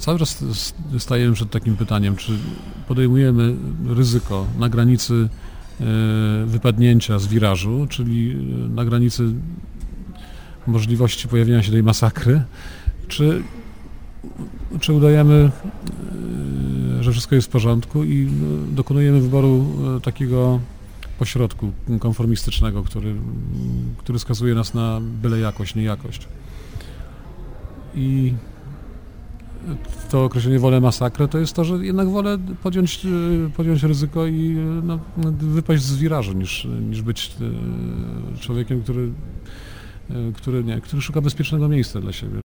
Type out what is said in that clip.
cały czas stajemy przed takim pytaniem, czy podejmujemy ryzyko na granicy wypadnięcia z wirażu, czyli na granicy możliwości pojawienia się tej masakry, czy udajemy, że wszystko jest w porządku i dokonujemy wyboru takiego pośrodku konformistycznego, który skazuje nas na byle jakość, niejakość. I to określenie wolę masakrę to jest to, że jednak wolę podjąć ryzyko i wypaść z wirażu, niż być człowiekiem, który szuka bezpiecznego miejsca dla siebie.